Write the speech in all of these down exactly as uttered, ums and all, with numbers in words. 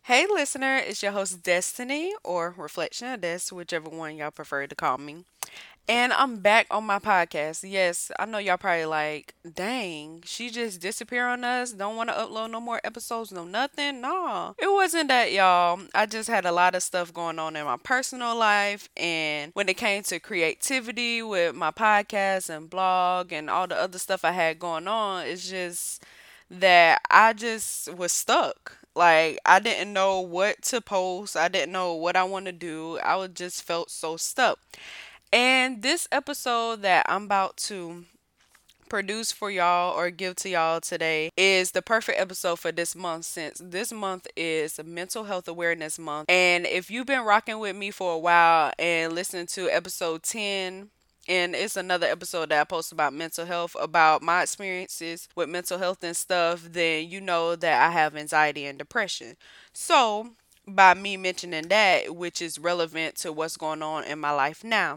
Hey, listener, it's your host Destiny or Reflection of Des, whichever one y'all prefer to call me. And I'm back on my podcast. Yes, I know y'all probably like, dang, she just disappeared on us. Don't want to upload no more episodes, no nothing. No, it wasn't that, y'all. I just had a lot of stuff going on in my personal life. And when it came to creativity with my podcast and blog and all the other stuff I had going on, it's just that I just was stuck. Like I didn't know what to post. I didn't know what I want to do. I was just felt so stuck. And this episode that I'm about to produce for y'all or give to y'all today is the perfect episode for this month since this month is Mental Health Awareness Month. And if you've been rocking with me for a while and listening to episode ten, and it's another episode that I post about mental health, about my experiences with mental health and stuff, then you know that I have anxiety and depression. So, by me mentioning that, which is relevant to what's going on in my life now.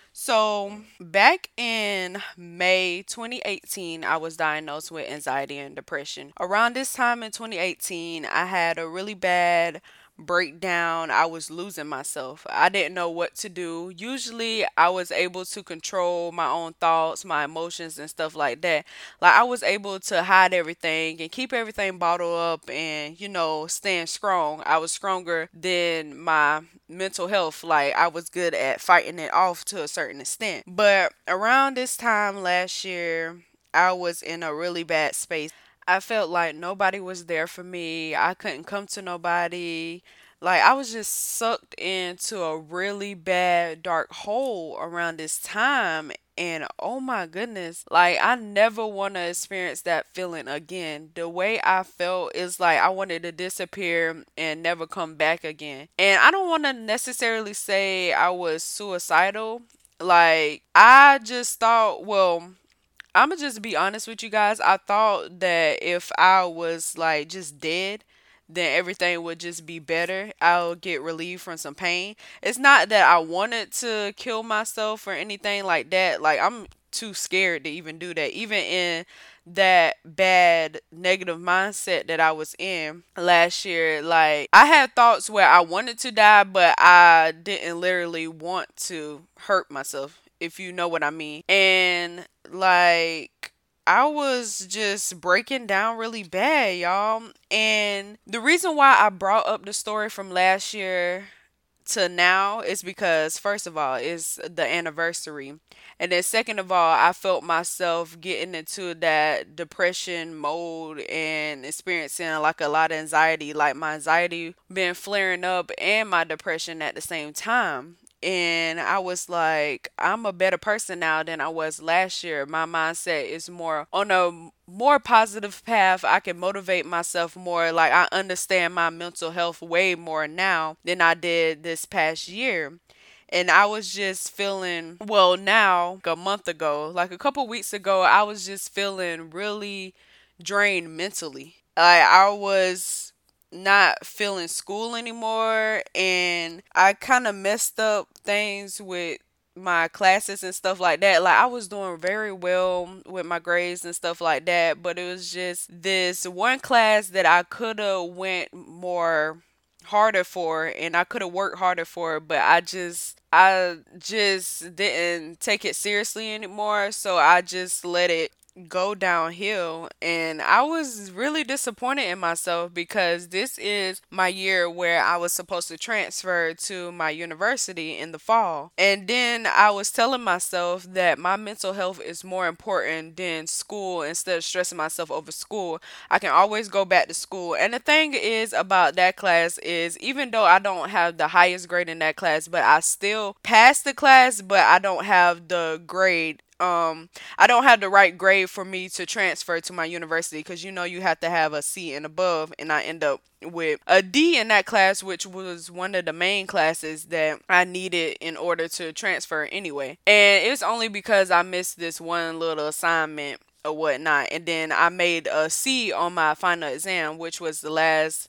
So, back in May twenty eighteen, I was diagnosed with anxiety and depression. Around this time in twenty eighteen, I had a really bad breakdown. I was losing myself. I didn't know what to do. Usually, I was able to control my own thoughts, my emotions, and stuff like that. Like, I was able to hide everything and keep everything bottled up and, you know, stand strong. I was stronger than my mental health. Like, I was good at fighting it off to a certain extent. But around this time last year, I was in a really bad space. I felt like nobody was there for me. I couldn't come to nobody. Like, I was just sucked into a really bad dark hole around this time. And oh my goodness, like, I never want to experience that feeling again. The way I felt is like I wanted to disappear and never come back again. And I don't want to necessarily say I was suicidal. Like, I just thought, well, I'm gonna just be honest with you guys. I thought that if I was like just dead, then everything would just be better. I'll get relieved from some pain. It's not that I wanted to kill myself or anything like that. Like, I'm too scared to even do that. Even in that bad negative mindset that I was in last year, like, I had thoughts where I wanted to die, but I didn't literally want to hurt myself, if you know what I mean. And like, I was just breaking down really bad, y'all. And the reason why I brought up the story from last year to now is because, first of all, it's the anniversary. And then second of all, I felt myself getting into that depression mode and experiencing like a lot of anxiety, like my anxiety been flaring up and my depression at the same time. And I was like, I'm a better person now than I was last year. My mindset is more on a more positive path. I can motivate myself more. Like, I understand my mental health way more now than I did this past year. And I was just feeling, well, now, like a month ago, like a couple weeks ago, I was just feeling really drained mentally. Like, I was not feeling school anymore, and I kind of messed up things with my classes and stuff like that. Like, I was doing very well with my grades and stuff like that, but it was just this one class that I could have went more harder for, and I could have worked harder for, but I just I just didn't take it seriously anymore, so I just let it go downhill. And I was really disappointed in myself because this is my year where I was supposed to transfer to my university in the fall. And then I was telling myself that my mental health is more important than school. Instead of stressing myself over school, I can always go back to school. And the thing is about that class is, even though I don't have the highest grade in that class, but I still passed the class, but I don't have the grade, um I don't have the right grade for me to transfer to my university, because you know you have to have a C and above, and I end up with a D in that class, which was one of the main classes that I needed in order to transfer anyway. And it's only because I missed this one little assignment or whatnot, and then I made a C on my final exam, which was the last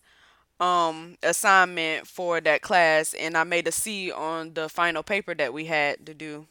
um assignment for that class, and I made a C on the final paper that we had to do.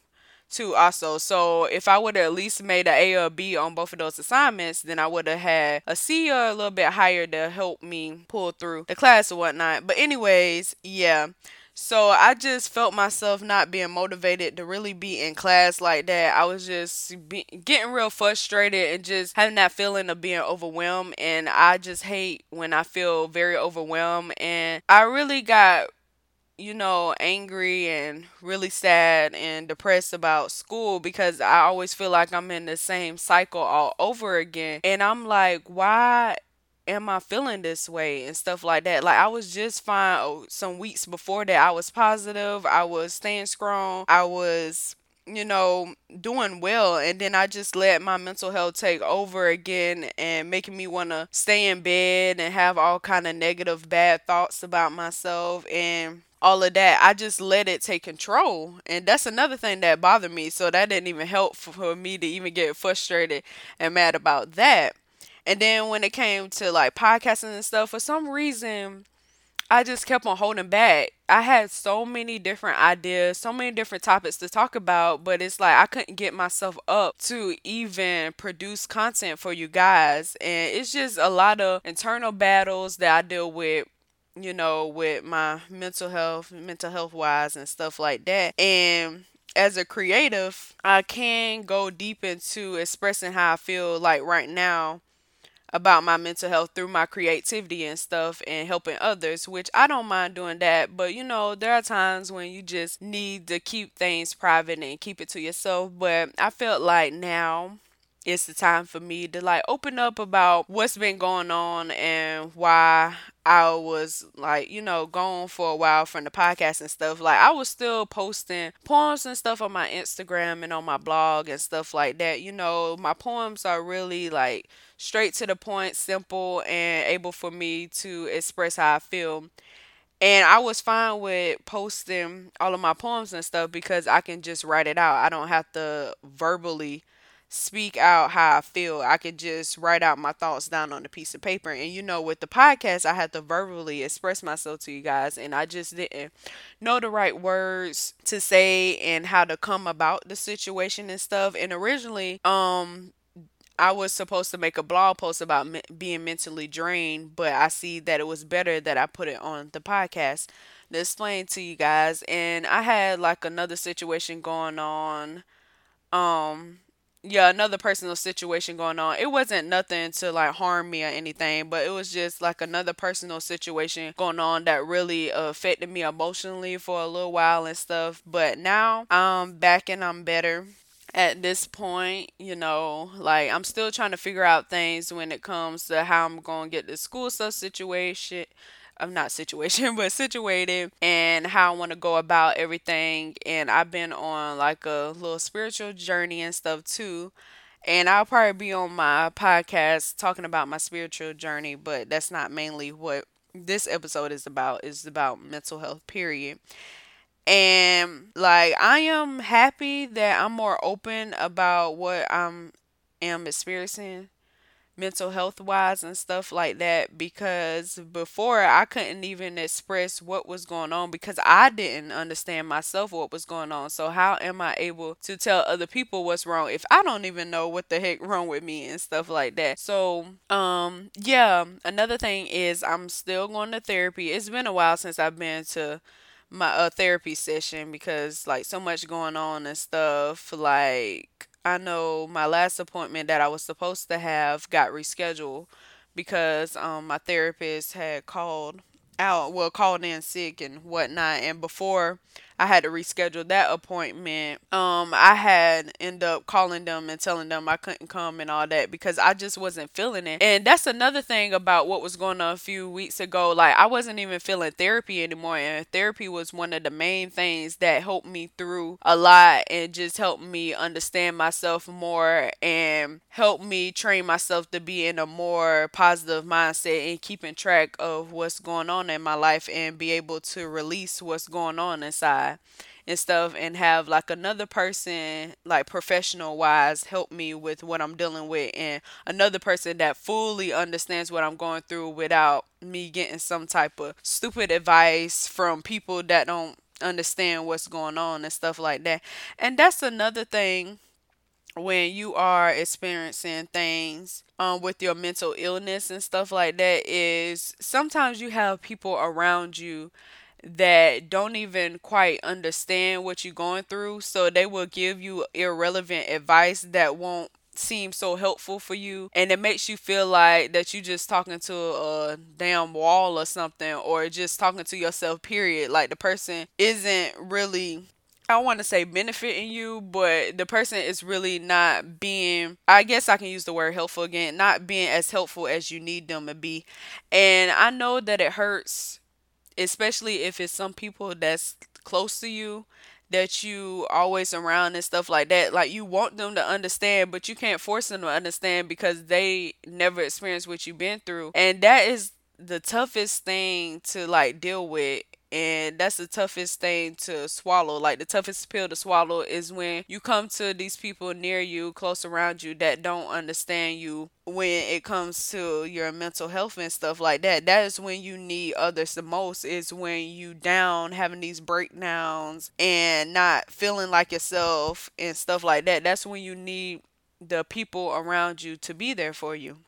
too also. So if I would have at least made a A or a B on both of those assignments, then I would have had a C or a little bit higher to help me pull through the class or whatnot. But anyways, yeah. So I just felt myself not being motivated to really be in class like that. I was just be- getting real frustrated and just having that feeling of being overwhelmed. And I just hate when I feel very overwhelmed. And I really got, you know, angry and really sad and depressed about school because I always feel like I'm in the same cycle all over again. And I'm like, why am I feeling this way and stuff like that? Like, I was just fine oh, some weeks before that. I was positive, I was staying strong, I was, you know, doing well, and then I just let my mental health take over again and making me want to stay in bed and have all kind of negative bad thoughts about myself and all of that. I just let it take control, and that's another thing that bothered me, so that didn't even help for me to even get frustrated and mad about that. And then when it came to like podcasting and stuff, for some reason I just kept on holding back. I had so many different ideas, so many different topics to talk about, but it's like I couldn't get myself up to even produce content for you guys. And it's just a lot of internal battles that I deal with, you know, with my mental health, mental health wise and stuff like that. And as a creative, I can go deep into expressing how I feel like right now about my mental health through my creativity and stuff and helping others, which I don't mind doing that. But you know, there are times when you just need to keep things private and keep it to yourself. But I felt like now it's the time for me to like open up about what's been going on and why I was like, you know, gone for a while from the podcast and stuff. Like I was still posting poems and stuff on my Instagram and on my blog and stuff like that. You know, my poems are really like straight to the point, simple, and able for me to express how I feel. And I was fine with posting all of my poems and stuff because I can just write it out. I don't have to verbally speak out how I feel. I can just write out my thoughts down on a piece of paper. And you know, with the podcast, I had to verbally express myself to you guys, and I just didn't know the right words to say and how to come about the situation and stuff. And originally, um, I was supposed to make a blog post about me- being mentally drained, but I see that it was better that I put it on the podcast to explain to you guys. And I had like another situation going on. Um, yeah, another personal situation going on. It wasn't nothing to like harm me or anything, but it was just like another personal situation going on that really uh, affected me emotionally for a little while and stuff. But now I'm back and I'm better at this point, you know, like I'm still trying to figure out things when it comes to how I'm going to get the school stuff situation. I'm not situation, but situated, and how I want to go about everything. And I've been on like a little spiritual journey and stuff too. And I'll probably be on my podcast talking about my spiritual journey, but that's not mainly what this episode is about. It's about mental health, period. And like I am happy that I'm more open about what I'm am experiencing mental health wise and stuff like that, because before I couldn't even express what was going on because I didn't understand myself what was going on. So how am I able to tell other people what's wrong if I don't even know what the heck wrong with me and stuff like that? So um yeah, another thing is I'm still going to therapy. It's been a while since I've been to my uh, therapy session because like so much going on and stuff. Like I know my last appointment that I was supposed to have got rescheduled because um my therapist had called out, well, called in sick and whatnot. And before I had to reschedule that appointment, um, I had end up calling them and telling them I couldn't come and all that because I just wasn't feeling it. And that's another thing about what was going on a few weeks ago. Like I wasn't even feeling therapy anymore, and therapy was one of the main things that helped me through a lot and just helped me understand myself more and helped me train myself to be in a more positive mindset and keeping track of what's going on in my life and be able to release what's going on inside and stuff, and have like another person like professional wise help me with what I'm dealing with, and another person that fully understands what I'm going through without me getting some type of stupid advice from people that don't understand what's going on and stuff like that. And that's another thing when you are experiencing things um, with your mental illness and stuff like that is sometimes you have people around you that don't even quite understand what you're going through. So they will give you irrelevant advice that won't seem so helpful for you, and it makes you feel like that you just talking to a damn wall or something, or just talking to yourself, period. Like the person isn't really, I don't want to say benefiting you, but the person is really not being, I guess I can use the word helpful again, not being as helpful as you need them to be. And I know that it hurts, especially if it's some people that's close to you that you always around and stuff like that. Like you want them to understand, but you can't force them to understand because they never experienced what you've been through. And that is the toughest thing to like deal with. And that's the toughest thing to swallow. Like the toughest pill to swallow is when you come to these people near you, close around you, that don't understand you when it comes to your mental health and stuff like that. That is when you need others the most, is when you down, having these breakdowns and not feeling like yourself and stuff like that. That's when you need the people around you to be there for you.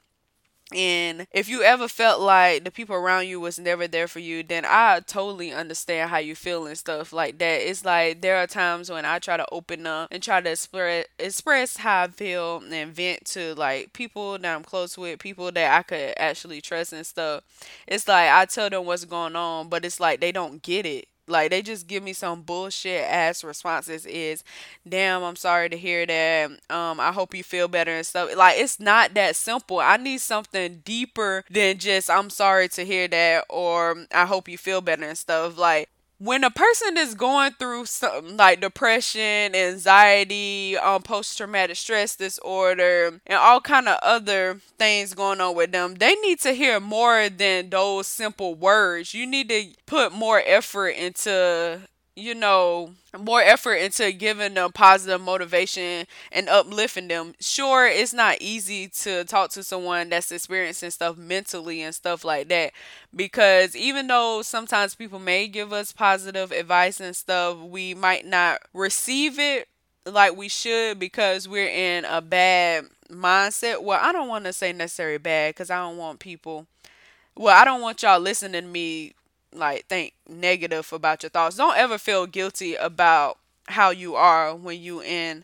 And if you ever felt like the people around you was never there for you, then I totally understand how you feel and stuff like that. It's like there are times when I try to open up and try to express express how I feel and vent to like people that I'm close with, people that I could actually trust and stuff. It's like I tell them what's going on, but it's like they don't get it. Like they just give me some bullshit ass responses is, damn, I'm sorry to hear that. Um, I hope you feel better and stuff. Like it's not that simple. I need something deeper than just I'm sorry to hear that or I hope you feel better and stuff. Like when a person is going through something like depression, anxiety, um, post-traumatic stress disorder, and all kind of other things going on with them, they need to hear more than those simple words. You need to put more effort into, you know, more effort into giving them positive motivation and uplifting them. Sure, it's not easy to talk to someone that's experiencing stuff mentally and stuff like that, because even though sometimes people may give us positive advice and stuff, we might not receive it like we should because we're in a bad mindset. Well, I don't want to say necessarily bad because I don't want people, well, I don't want y'all listening to me like think negative about your thoughts. Don't ever feel guilty about how you are when you in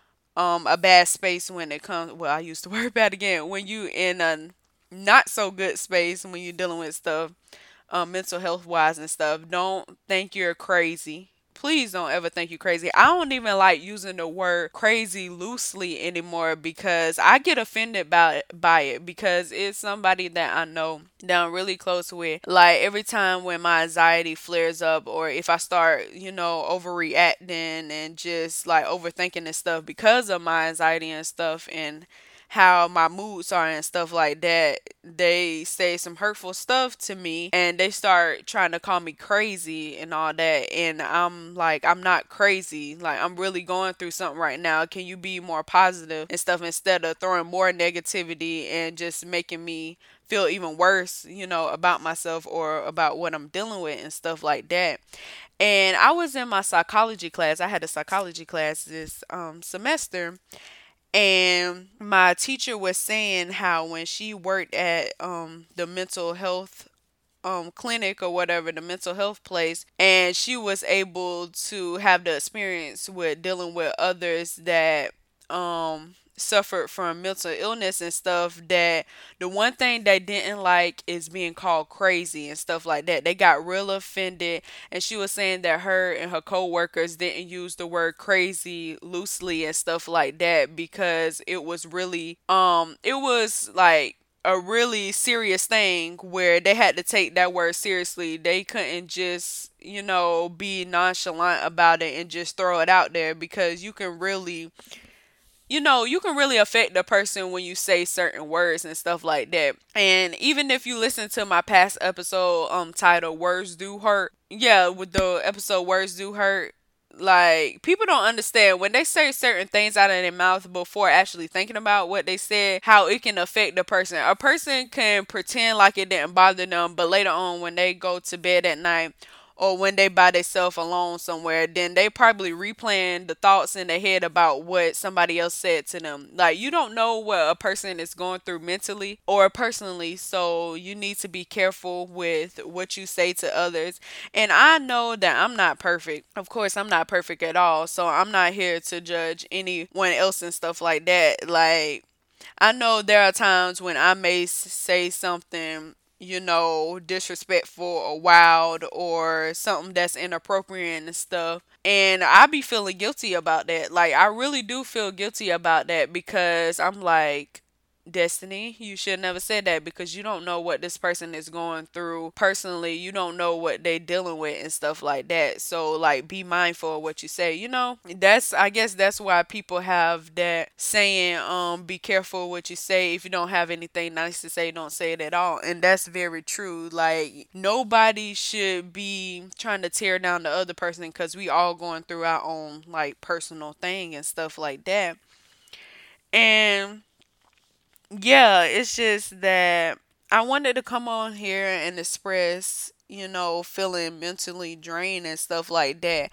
um a bad space when it comes, well, I used the word bad again, when you in a not so good space when you're dealing with stuff um, mental health wise and stuff. Don't think you're crazy. Please don't ever think you're crazy. I don't even like using the word crazy loosely anymore because I get offended by it, by it because it's somebody that I know that I'm really close with. Like every time when my anxiety flares up or if I start, you know, overreacting and just like overthinking and stuff because of my anxiety and stuff and how my moods are and stuff like that, they say some hurtful stuff to me and they start trying to call me crazy and all that. And I'm like, I'm not crazy. Like, I'm really going through something right now. Can you be more positive and stuff instead of throwing more negativity and just making me feel even worse, you know, about myself or about what I'm dealing with and stuff like that. And I was in my psychology class. I had a psychology class this um, semester, and my teacher was saying how when she worked at um the mental health um clinic or whatever, the mental health place, and she was able to have the experience with dealing with others that um suffered from mental illness and stuff, that the one thing they didn't like is being called crazy and stuff like that. They got real offended, and she was saying that her and her coworkers didn't use the word crazy loosely and stuff like that because it was really um it was like a really serious thing where they had to take that word seriously. They couldn't just, you know, be nonchalant about it and just throw it out there because you can really, you know, you can really affect a person when you say certain words and stuff like that. And even if you listen to my past episode um titled Words Do Hurt, yeah, with the episode Words Do Hurt, like people don't understand when they say certain things out of their mouth before actually thinking about what they said, how it can affect a person. A person can pretend like it didn't bother them, but later on when they go to bed at night or when they by themselves alone somewhere, then they probably replaying the thoughts in their head about what somebody else said to them. Like, you don't know what a person is going through mentally or personally, so you need to be careful with what you say to others. And I know that I'm not perfect. Of course, I'm not perfect at all, so I'm not here to judge anyone else and stuff like that. Like, I know there are times when I may s- say something, you know, disrespectful or wild or something that's inappropriate and stuff. And I be feeling guilty about that. Like, I really do feel guilty about that because I'm like, Destiny, you should never said that because you don't know what this person is going through personally. You don't know what they dealing with and stuff like that. So like be mindful of what you say. You know, that's I guess that's why people have that saying, um, be careful what you say. If you don't have anything nice to say, don't say it at all. And that's very true. Like nobody should be trying to tear down the other person because we all going through our own like personal thing and stuff like that. And yeah, it's just that I wanted to come on here and express, you know, feeling mentally drained and stuff like that.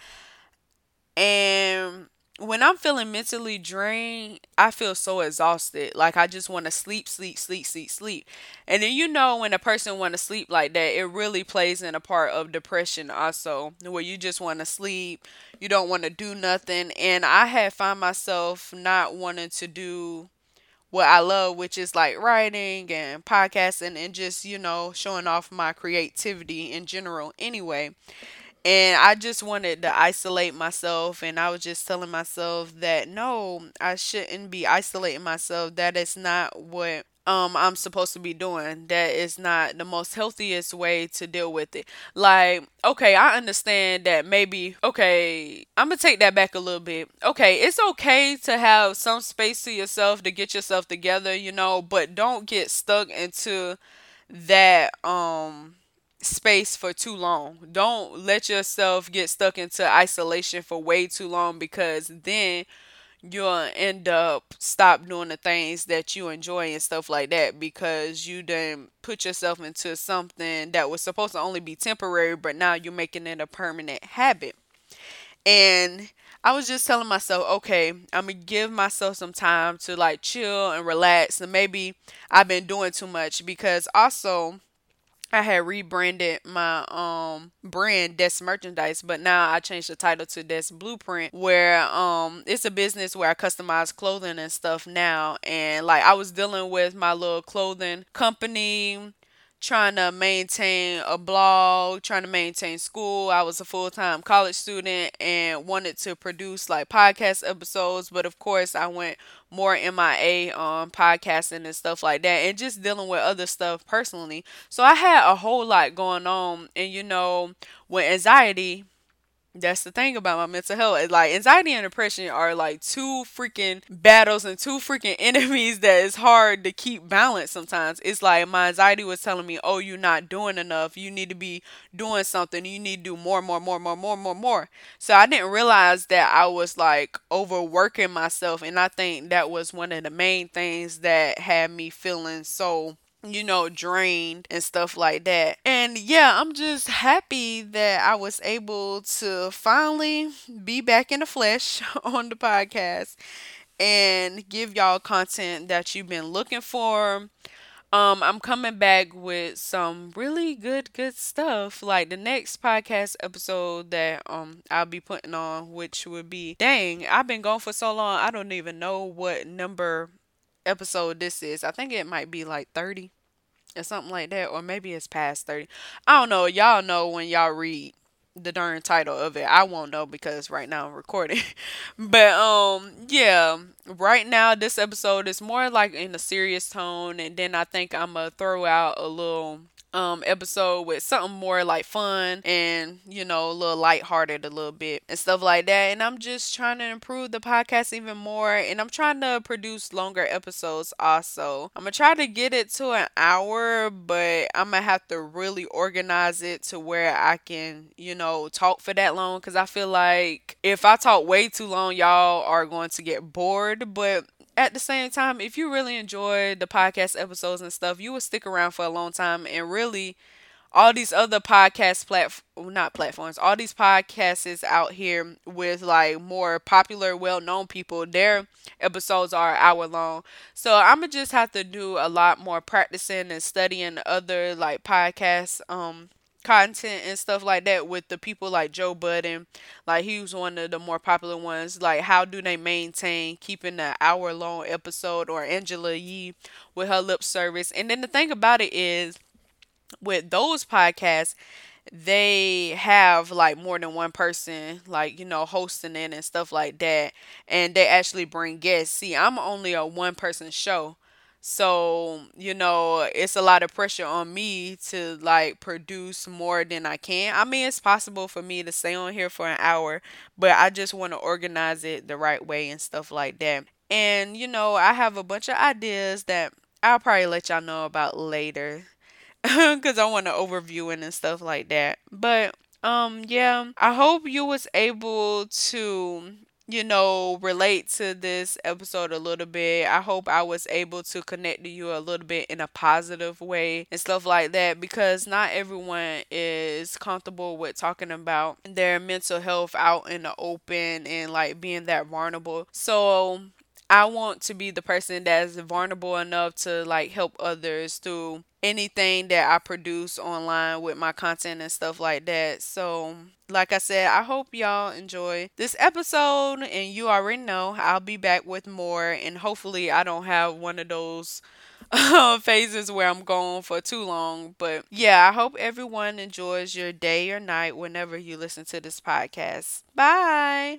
And when I'm feeling mentally drained, I feel so exhausted. Like I just want to sleep, sleep, sleep, sleep, sleep. And then you know when a person want to sleep like that, it really plays in a part of depression also, where you just want to sleep, you don't want to do nothing. And I had found myself not wanting to do what I love, which is like writing and podcasting and just, you know, showing off my creativity in general anyway. And I just wanted to isolate myself. And I was just telling myself that no, I shouldn't be isolating myself. That is not what um I'm supposed to be doing. That is not the most healthiest way to deal with it. Like, okay, I understand that maybe okay, I'm gonna take that back a little bit. Okay, it's okay to have some space to yourself to get yourself together, you know, but don't get stuck into that um space for too long. Don't let yourself get stuck into isolation for way too long because then you'll end up stop doing the things that you enjoy and stuff like that because you then put yourself into something that was supposed to only be temporary but now you're making it a permanent habit. And I was just telling myself, okay, I'm gonna give myself some time to like chill and relax and maybe I've been doing too much because also I had rebranded my um brand Des Merchandise, but now I changed the title to Des Blueprint, where um it's a business where I customize clothing and stuff now. And like I was dealing with my little clothing company, trying to maintain a blog, trying to maintain school. I was a full time college student and wanted to produce like podcast episodes, but of course I went more M I A on podcasting and stuff like that and just dealing with other stuff personally. So I had a whole lot going on and you know, when anxiety that's the thing about my mental health. It's like anxiety and depression are like two freaking battles and two freaking enemies that is hard to keep balanced sometimes. It's like my anxiety was telling me, oh, you're not doing enough. You need to be doing something. You need to do more, more, more, more, more, more, more. So I didn't realize that I was like overworking myself. And I think that was one of the main things that had me feeling so you know, drained and stuff like that. And yeah, I'm just happy that I was able to finally be back in the flesh on the podcast and give y'all content that you've been looking for. Um, I'm coming back with some really good, good stuff. Like the next podcast episode that um I'll be putting on, which would be dang, I've been gone for so long, I don't even know what number episode this is. I think it might be like thirty or something like that, or maybe it's past thirty. I don't know. Y'all know when y'all read the darn title of it. I won't know because right now I'm recording. But um yeah, right now this episode is more like in a serious tone and then I think I'm gonna throw out a little um episode with something more like fun and you know a little lighthearted a little bit and stuff like that. And I'm just trying to improve the podcast even more and I'm trying to produce longer episodes also. I'm gonna try to get it to an hour, but I'm gonna have to really organize it to where I can you know talk for that long because I feel like if I talk way too long y'all are going to get bored. But at the same time, if you really enjoy the podcast episodes and stuff, you will stick around for a long time and really all these other podcast plat not platforms, all these podcasts is out here with like more popular, well known people. Their episodes are an hour long. So I'ma just have to do a lot more practicing and studying other like podcasts um content and stuff like that with the people like Joe Budden. Like he was one of the more popular ones. Like how do they maintain keeping an hour long episode, or Angela Yee with her lip service. And then the thing about it is with those podcasts, they have like more than one person, like, you know, hosting it and stuff like that. And they actually bring guests. See, I'm only a one person show. So, you know, it's a lot of pressure on me to like produce more than I can. I mean, it's possible for me to stay on here for an hour, but I just want to organize it the right way and stuff like that. And, you know, I have a bunch of ideas that I'll probably let y'all know about later. Because I want to overview it and stuff like that. But um, yeah, I hope you was able to, you know, relate to this episode a little bit. I hope I was able to connect to you a little bit in a positive way and stuff like that, because not everyone is comfortable with talking about their mental health out in the open and like being that vulnerable. So I want to be the person that's vulnerable enough to like help others through anything that I produce online with my content and stuff like that. So, like I said, I hope y'all enjoy this episode, and you already know I'll be back with more, and hopefully I don't have one of those phases where I'm gone for too long. But yeah, I hope everyone enjoys your day or night whenever you listen to this podcast. Bye.